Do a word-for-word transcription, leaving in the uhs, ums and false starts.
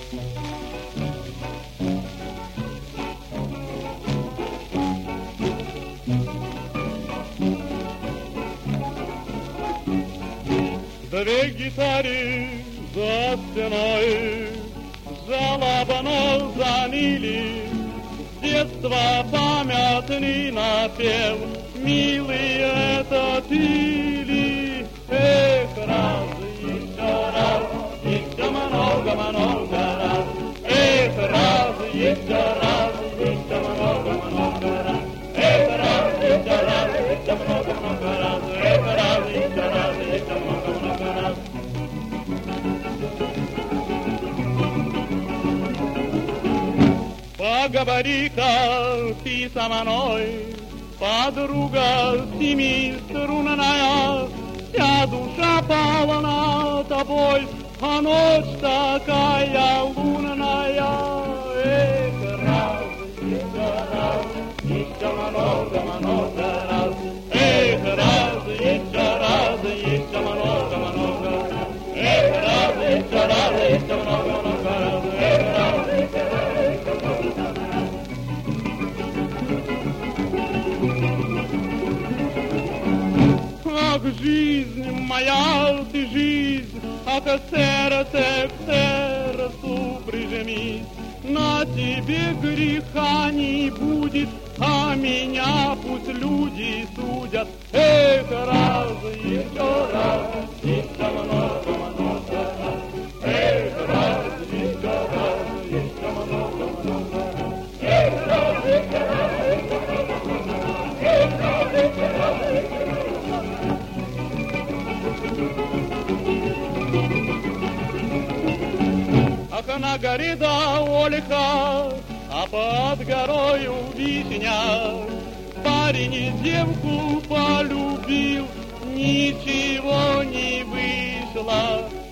Две гитары за стеной жалобно заныли, детства памятный напев, милый это ты ли? Эх, раз, еще раз, еще много-много раз. Эх, раз, еще раз, еще много-много раз. Эх, раз, еще раз, еще много-много раз. Эх, раз, еще раз, еще много-много раз. Поговори-ка ты со мной, подруга семиструнная, вся душа полна тобой, а ночь такая лунная. Эх, раз, еще раз, еще много-много раз. Эх, раз, еще раз, еще много-много раз. Эх, раз, еще раз, еще много-много раз. Эх, раз, еще раз, еще много-много раз. Ах, жизнь моя, ты жизнь, а к сердце, к сердцу прижмись. На тебе греха не будет, а меня пусть люди судят. Эх, раз, еще раз, еще много-много раз. Эх, раз, еще раз, еще много-много раз. Эх, раз, еще раз, еще много-много раз. Эх, раз, еще раз, еще много-много раз. Ах, на горе да ольха, а под горою вишня, парень девку полюбил, ничего не вышло.